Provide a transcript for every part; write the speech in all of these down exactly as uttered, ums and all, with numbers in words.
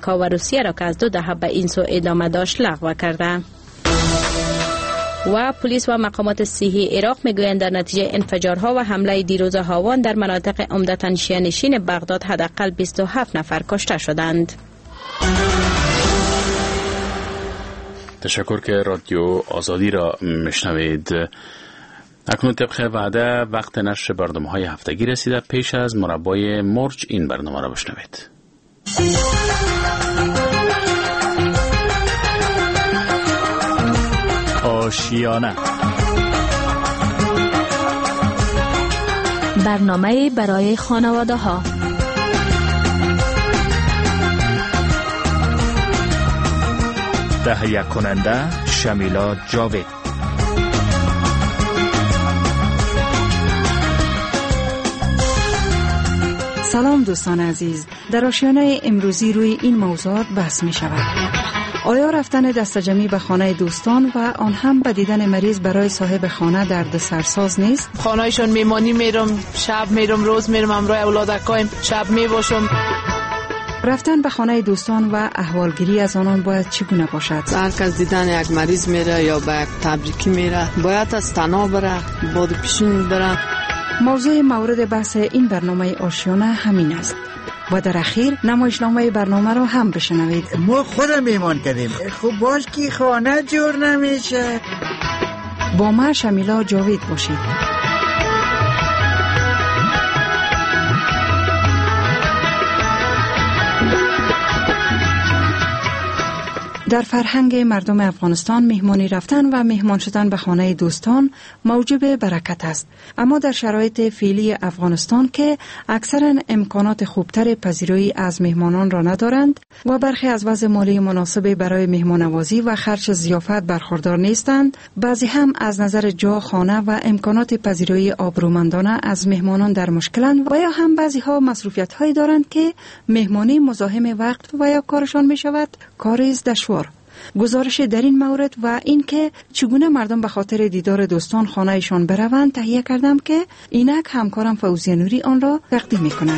آمریکا و روسیه را که از دو دهه به این سو ادامه داشت لغو کرده. و پلیس و مقامات صحی عراق میگویند در نتیجه انفجارها و حمله دیروز هاوان در مناطق عمدتاً شیعه‌نشین بغداد حداقل بیست و هفت نفر کشته شدند. تشکر که رادیو آزادی را میشنوید. اکنون طبق وعده وقت نشر برنامه‌های هفتگی رسیده. پیش از مربای مرج این برنامه را بشنوید. آشیانه، برنامه برای خانواده ها. تهیه کننده شمیلا جاوید. سلام دوستان عزیز، در آشیانه امروزی روی این موضوعات بحث می شود. آیا رفتن دستجمعی به خانه دوستان و آن هم به دیدن مریض برای صاحب خانه درد سرساز نیست؟ خانه‌شون میمانی میرم، شب میرم، روز میرم، همراه اولادکایم شب میباشم. رفتن به خانه دوستان و احوالگیری از آنان باید چگونه باشد؟ هر کس دیدن یک مریض میره یا به یک تبریکی میره، باید از تنها بره، باد پیشین بره. موضوع مورد بحث این برنامه آشیانه همین است. و در اخیر نمایشنامه برنامه رو هم بشنوید. ما خودم میمان کردیم، خب باش که خانه جور نمیشه. با ما شمیلا جاوید باشید. در فرهنگ مردم افغانستان مهمانی رفتن و مهمان شدن به خانه دوستان موجب برکت است، اما در شرایط فعلی افغانستان که اکثرا امکانات خوبتر پذیرایی از مهمانان را ندارند و برخی از وضع مالی مناسب برای مهمانوازی و خرج ضیافت برخوردار نیستند، بعضی هم از نظر جا، خانه و امکانات پذیرایی آبرومندانه از مهمانان در مشکلند و یا هم بعضی ها مصروفیت هایی دارند که مهمانی مزاحم وقت و یا کارشان می شود کاری دشوار. گزارش در این مورد و اینکه چگونه مردم به خاطر دیدار دوستان خانه‌شان بروند تهیه کردم که اینک همکارم فوزیه نوری آن را تقدیم می‌کند.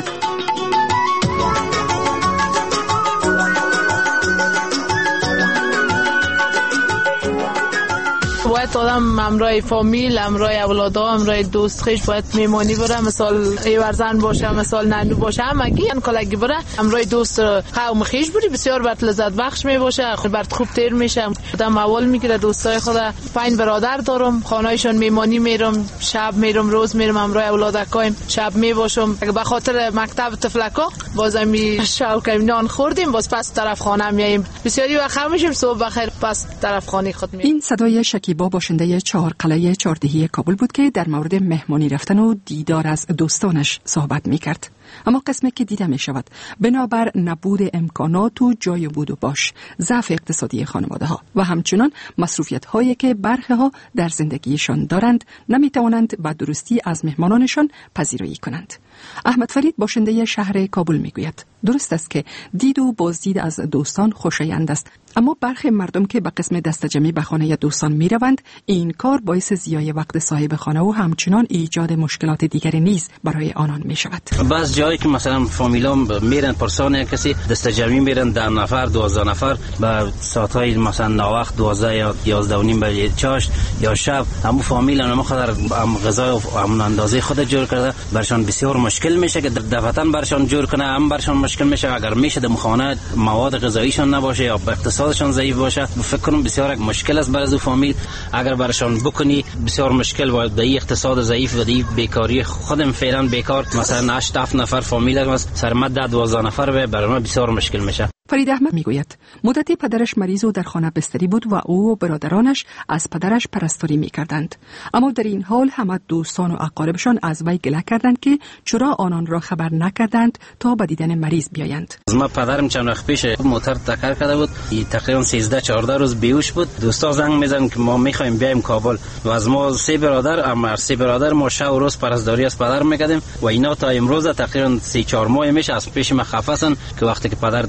باید آدم همراه فامیل، همراه اولادا، همراه دوست خویش باید میمانی بره، مثال ایورزن باشه، مثال ننو باشه، همگی ان کلگی بره، همراه دوست قوم خویش بری، بسیار برات لذت بخش می باشه، برات خوب تیر میشه. آدم اول میگیره دوستای خود، پنج برادر دارم، خانه‌شون میمانی میرم، شب میرم، روز میرم، همراه اولادکایم شب میباشم. اگه به خاطر مکتب تفلکا بازم می شوکه نان خوردیم، باز پس طرف خانه میایم، بسیاری وقت میشیم، صبح بخیر پس طرف خانه خود میایم. این صدای شکیبا باشنده چهار قلعه چهاردهی کابل بود که در مورد مهمانی رفتن و دیدار از دوستانش صحبت می کرد. اما قسمی که دیده می شود بنابر نبود امکانات و جای بود و باش، ضعف اقتصادی خانواده ها و همچنان مصروفیت هایی که برخی ها در زندگیشان دارند نمی توانند به درستی از مهمانانشان پذیرایی کنند. احمد فرید باشنده شهر کابل می گوید درست است که دید و بازدید از دوستان خوشایند است، اما برخی مردم که به قسم دستجمعی به خانه دوستان می روند این کار باعث ضیاع وقت صاحب خانه و همچنان ایجاد مشکلات دیگری نیز برای آنان می شود. بعض جایی که مثلا فامیلام میرن پرسان کسی دستجمعی میرن ده نفر دوازده نفر به ساعت‌های مثلا ناوقت دوازده یا یازده و نیم به چاشت یا شب، همون فامیل هم خودر هم غذا و همون اندازه خود جور کرده، برشان بسیار مشکل میشه که دفتن برشان جور کنه، هم برشان مشکل میشه اگر میشه در خانه مواد غذاییشان نباشه یا اقتصادشان ضعیف باشه. فکر کنم بسیار یک مشکل است برای فامیل، اگر برشان بکنی بسیار مشکل باید به این اقتصاد ضعیف و دی بیکاری خودم فعلا بیکار مثلا هشت هفت نفر فامیل است سر مد دوازده نفر به برای ما بسیار مشکل میشه. فرید احمد میگوید مدتی پدرش مریض و در خانه بستری بود و او و برادرانش از پدرش پرستاری میکردند، اما در این حال همه دوستان و اقاربشان از وی گله کردند که چرا آنان را خبر نکردند تا به دیدن مریض بیایند. از ما پدرم چند وقت پیش موتور تکر کرده بود، تقریبا سیزده چهارده روز بیهوش بود. دوستا زنگ میزنن که ما میخوایم بیایم کابل و از ما سه برادر، اما سه برادر ما شب و روز پرستاری از پدر میکردیم و اینا تا امروز تقریبا سه چهار ماه میشه از پیش ما خفسن که وقتی که پدر مریض بود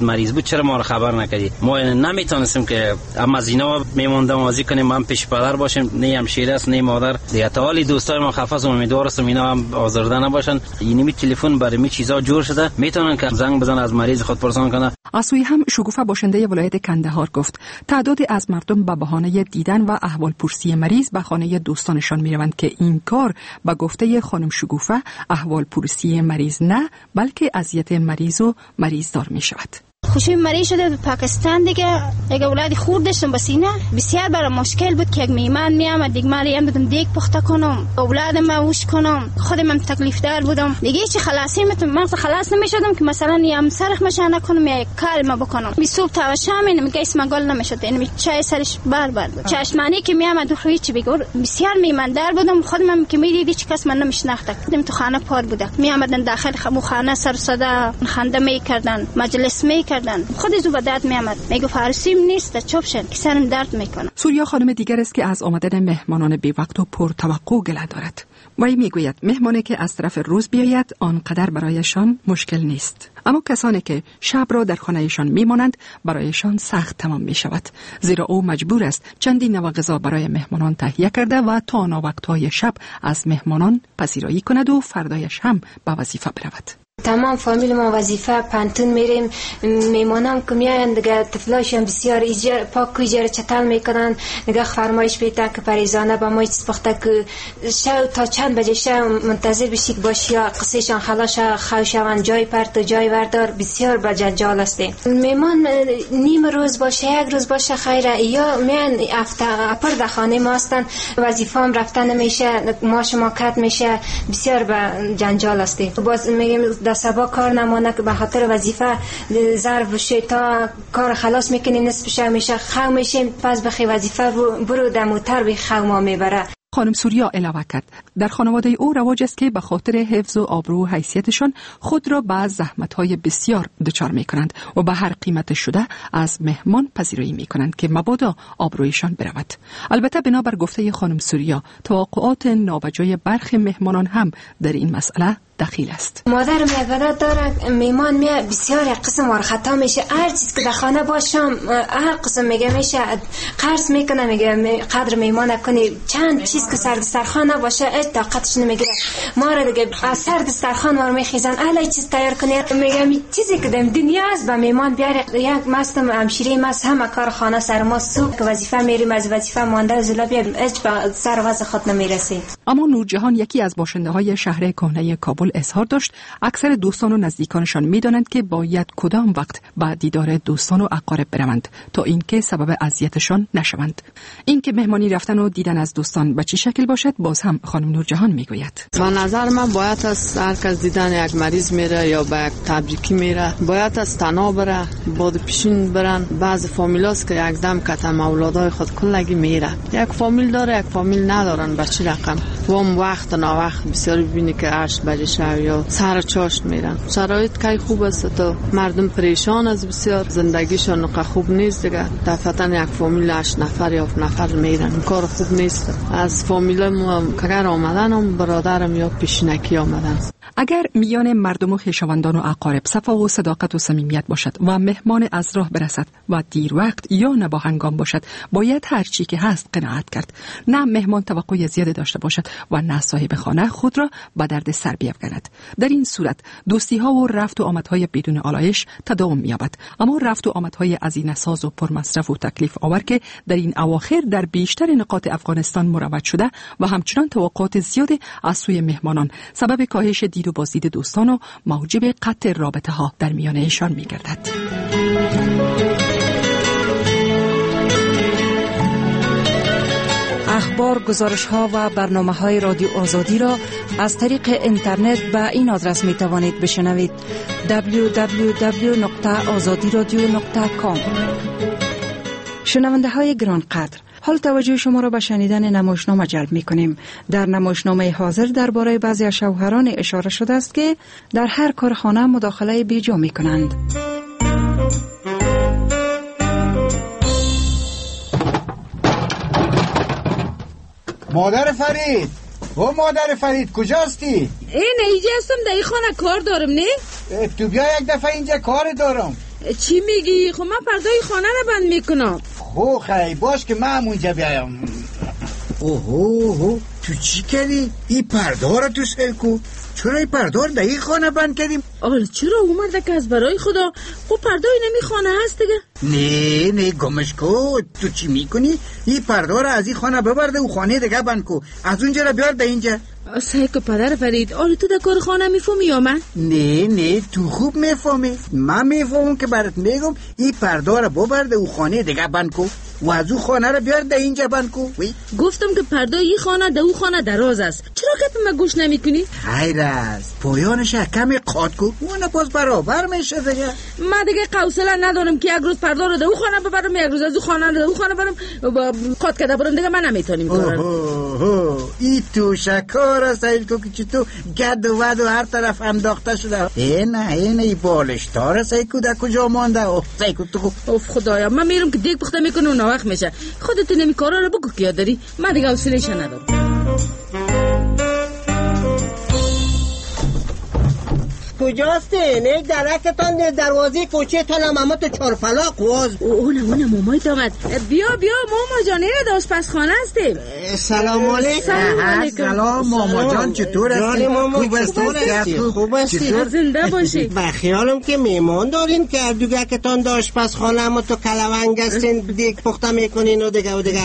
چرا ما رو خبر نکردی؟ ما نمیتونستیم که اما از اینا میموندم بازی کنیم، من پیش پدر باشیم، نه همشیره است نه مادر دیگه. تا حالی دوستای ما خفاس و امیدوارستم اینا هم آزرده نباشن. اینمی تلفن برای می چیزا جور شده، میتونن که زنگ بزنن از مریض خود پرسان کنه. اسوی هم شگوفه باشنده ولایت کندهار گفت تعدادی از مردم به بهانه دیدن و احوال پرسی مریض به خانه دوستانشان میروند که این کار به گفته خانم شگوفه احوال پرسی مریض نه بلکه اذیت مریض و مریض دار می شود. خوشی مریض شده به پاکستان دیگه، یک اولاد خورد داشتم بسینه، بسیار برای مشکل بود که یک میمان میامد دیگه من یه بدم دیگ پخته کنم، اولادم موش کنم، خودم من تکلیف دار بودم دیگه، چی خلاصی متم من خلاص نمیشدم که مثلا یه سرخ مشان نکنم یا یک کار ما بکنم. بی صبح تا شام میگه اسم گل نمیشد، یعنی چای سرش بار بار بود. چشمانی که میامد روی چی بگور بسیار میمان دار بودم، خودم که میدیدی چی کس من نمیشناخت. دیدم تو خانه پر بوده، میامدن داخل خمو خانه سر صدا خنده میکردن، مجلس میکردن. خود زوبدت میامد میگه فارسیم نیست چوبشن که سرم درد میکنه. سوریا خانم دیگر است که از آمدن مهمانان بی وقت و پر توقع گله دارد. وی میگوید مهمانی که از طرف روز بیاید آنقدر برایشان مشکل نیست، اما کسانی که شب را در خانهشان میمانند برایشان سخت تمام می شود، زیرا او مجبور است چندین نوع غذا برای مهمانان تهیه کرده و تا ناوقت‌های شب از مهمانان پذیرایی کند و فردایش هم به وظیفه برود. تمام فامیل ما وظیفه پانتون میریم، میمانم که میاین دیگه طفلاشون بسیار ایجار پاک ایجار چتال میکنن، دیگه فرمایش بیتا که پریزانه با ما چیز پخته که شو تا چند بجه شو منتظر بشید باشی یا قصهشان خلاص خوشوان جای پرت و جای وردار، بسیار با جنجال هستی. میمان نیم روز باشه یک روز باشه خیره، یا میان افتا اپر در خانه ما هستن، وظیفه هم رفتن نمیشه، ماش ما کت میشه، بسیار با جنجال هستی. باز میگیم در سبا کار نمانه که به خاطر وظیفه ظرف بشه تا کار خلاص میکنی نصف شب میشه خو میشیم، پس بخی وظیفه برو دموتر بی خو ما میبره. خانم سوریا علاوه کرد در خانواده او رواج است که به خاطر حفظ و آبرو و حیثیتشان خود را به زحمت‌های بسیار دچار می‌کنند و به هر قیمت شده از مهمان پذیرایی می‌کنند که مبادا آبرویشان برود. البته بنابر گفته خانم سوریا توقعات نابجای برخی مهمانان هم در این مسئله دخیل است. مادرم یک عادت داره، میمان میاد بسیار یک قسم وار خطا میشه، هر چیز که در خانه باشم هر قسم میگه میشه قرض میکنه، میگه قدر میمان کنی، چند چیز که سر دسترخوان نباشه هیچ طاقتش نمیگیره. ما را دیگه از سر دسترخوان ما میخیزن الی چیز تیار کنی، میگه می چیزی که دم دنیا است به میمان بیاره. یک مستم همشیره ماست همه کار خانه سر ما، صبح که وظیفه میریم از وظیفه مانده زلا بیاد هیچ به سر وضع خود نمیرسید. اما نورجهان یکی از باشنده های شهر کهنه کابل اظهار داشت اکثر دوستان و نزدیکانشان می‌دانند که باید کدام وقت به دیدار دوستان و اقارب بروند تا اینکه سبب اذیتشان نشوند. اینکه مهمانی رفتن و دیدن از دوستان به چه شکل باشد باز هم خانم نورجهان میگوید. به نظر من باید از هر کس دیدن یک مریض میره یا به یک تبریکی میره، باید از تنها بره، بعد پیشین برن. بعض فامیلاست که یک دم کتم اولادای خود کلگی میره، یک فامیل داره یک فامیل ندارن، به چه رقم وام وقت نا وقت بسیار ببینی که هشت بجه شب یا سر چاشت میرن. شرایط که خوب است تا مردم پریشان از بسیار زندگیشون نقه خوب نیست دیگه. دفعتاً یک فامیل هشت نفر یا هفت نفر میرن، کار خوب نیست. از فامیل ما اگر آمدن هم برادرم یا پیشنکی آمدن. اگر میان مردم و خویشاوندان و اقارب صفا و صداقت و صمیمیت باشد و مهمان از راه برسد و دیر وقت یا نه با هنگام باشد، باید هر چی که هست قناعت کرد. نه مهمان توقع زیاد داشته باشد و نه صاحب خانه خود را به درد سر بیفکند. در این صورت دوستی ها و رفت و آمدهای بدون آلایش تداوم می‌یابد. اما رفت و آمدهای عزینه‌ساز و پرمصرف و تکلیف آور که در این اواخر در بیشتر نقاط افغانستان مروج شده و همچنان توقعات زیاد از سوی مهمانان سبب کاهش دید و بازدید دوستان و موجب قطع رابطه ها در میان ایشان می‌گردد. اخبار، گزارش‌ها و برنامه‌های رادیو آزادی را از طریق اینترنت به این آدرس می‌توانید بشنوید: دبلیو دبلیو دبلیو دات آزادی رادیو دات کام. شنونده‌های گرانقدر، حال توجه شما را به شنیدن نمایشنامه جلب می‌کنیم. در نمایشنامه حاضر درباره بعضی از شوهران اشاره شده است که در هر کار خانه مداخله بیجا می‌کنند. مادر فرید، او مادر فرید کجاستی؟ این اینجا هستم، در این خانه کار دارم. نه تو بیا یک دفعه اینجا کار دارم. چی میگی؟ خب من پردای خانه رو بند میکنم. خو خیلی باش که من اونجا بیایم. اوهو تو چی کردی؟ این پرده رو تو سر کو؟ چرا این پرده رو در این خانه بند کردیم؟ آل چرا اومده که از برای خدا؟ خب پرده نمی خانه هست دیگه. نه نه گمش کو. تو چی میکنی؟ این پرده رو از این خانه ببرده و خانه دیگه بند کو. از اونجا رو بیار در اینجا. سعی که پدر فرید، آل تو در کار خانه میفهمی یا من؟ نه نه تو خوب میفهمی. من میفهمم که برات میگم این پرده رو ببرده و خانه دیگه بند کو و از اون خانه رو بیار در اینجا بند کو. گفتم که پرده این خانه در اون خانه دراز است. چرا که من گوش نمیکنی؟ خیر است. پایانش کمی قاد کو. اون باز برابر میشه دیگه. من دیگه حوصله ندارم که یک روز پرده رو در اون خانه ببرم، یک روز از اون خانه رو در اون خانه برم قاد کرده برم دیگه. من نمیتونم کارو. ای تو شکار است ای کو که تو گد و ود و هر طرف انداخته شده. اینه اینه ای بالش تار است ای کو در کجا مانده؟ اوه ای کو تو. اوف خدایا من میرم که دیگ پخته میکنه و ناوقت میشه. خودت نمی کارا رو بگو که یاد داری. من دیگه حوصله‌اش ندارم. کجاست؟ نه درکتان دروازه کوچه تانم اما تو چارفلاق واز. اونه اونه مامایت آمد. بیا بیا ماما جان ایره داشت پس خانه هستیم. سلام علیکم. سلام علیکم. سلام ماما جان چطور هستی؟ جان ماما خوب هستی؟ خوب هستی؟ زنده باشی. بخیالم که میمان دارین که دوگه کتان داشت پس خانه اما تو کلونگ هستین دیگه پخته میکنین و دیگه و دیگه.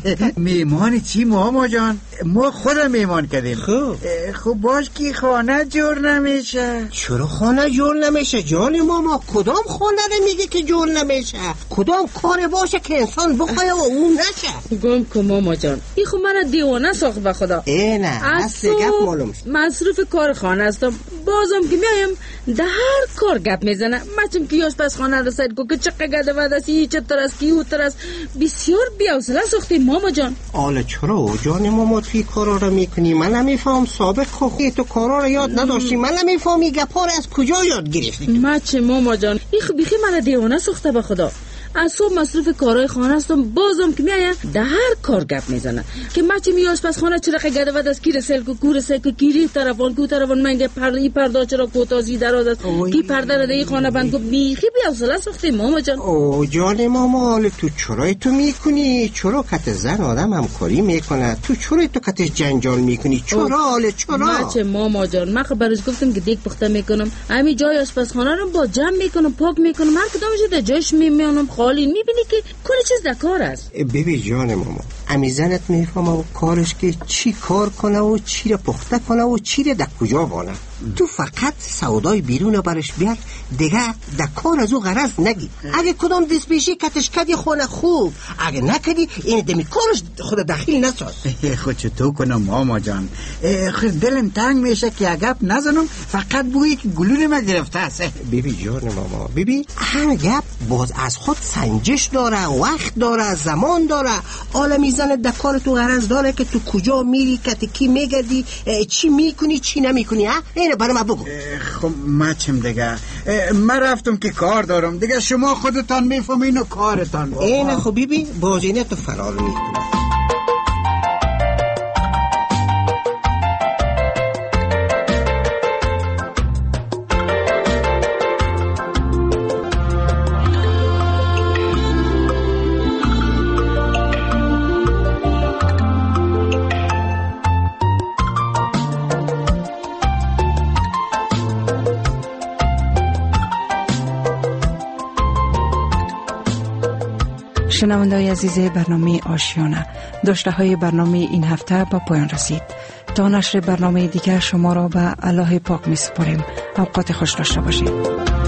میمان چی ماما جان؟ ما خودم میمان کردیم. خوب خوب باش که خانه جور نمیشه. چرا خانه جور نمیشه جان ماما؟ کدام خانه رو میگه که جور نمیشه؟ کدام کار باشه که انسان بخواه و اون نشه؟ گم که ماما جان این خب من دیوانه ساخت به خدا. اینه اصل گپ معلوم شد. مصروف کار خانه هستم، بازم که میایم ده هر کار گپ میزنه. مچم که یاش پس خانه رو سید کو که چقه گده ود است ای چطور است کی اوتر است. بسیار بی‌حوصله ساختی ماما جان. حالا چرا جان ماما توی کارا رو میکنی؟ من نمیفهم. سابق خوخی تو کارا رو یاد نداشتی. من نمیفهمی گپا رو از کجا یاد گرفتی؟ مچ ماما جان این بیخی من دیوانه ساخته به خدا. از صبح مصروف کارهای خانه هستم، بازم که میایم ده هر کار گپ میزنه که مچ میاش پس خانه چرا گده ود از کی رسل کو کور سه کی طرفون کو طرفون منگه پرده ای پرده چرا کوتازی دراز است کی پرده رو دی خانه بند کو بیخی بی‌حوصله ساختی ماما جان. او جان ماما حال تو چرا تو میکنی؟ چرا کت زن آدم همکاری میکنه؟ تو چرا تو کتش جنجال میکنی؟ چرا حال چرا؟ مچ ماما جان من خبرش گفتم که دیگ پخته میکنم، همین جای آشپزخانه رو با جمع میکنم، پاک میکنم، هر کدومش در جاش میمونم. خالی میبینی که کل چیز در کار است. ببین جان ماما امی زنت میفهمه و کارش که چی کار کنه و چی رو پخته کنه و چی رو در کجا وانه. تو فقط سودای بیرون برش بیار دیگه در کار از او غرض نگی. اگه کدام دست پیشی کتش کدی خونه خوب، اگه نکدی این دمی کارش خود داخل نساز. خود چطور کنم ماما جان؟ خود دلم تنگ میشه که اگه نزنم فقط بویی که گلون ما گرفته است. ببین جان ماما ببین هر گپ باز از خود سنجش داره، وقت داره، زمان داره. حالا میزنه در کار تو غرض داره که تو کجا میری، کتی کی میگردی، چی میکنی چی نمیکنی. ها اینه برای ما بگو. خب مچم دیگه من رفتم که کار دارم دیگه. شما خودتان میفهمین و کارتان. اینه خب بیبی بازینه تو فرار میکنی. شنونده‌های عزیز برنامه آشیانه، داشته های برنامه این هفته با پایان رسید. تا نشر برنامه دیگر شما را به الله پاک می سپاریم. اوقات خوش داشته باشید.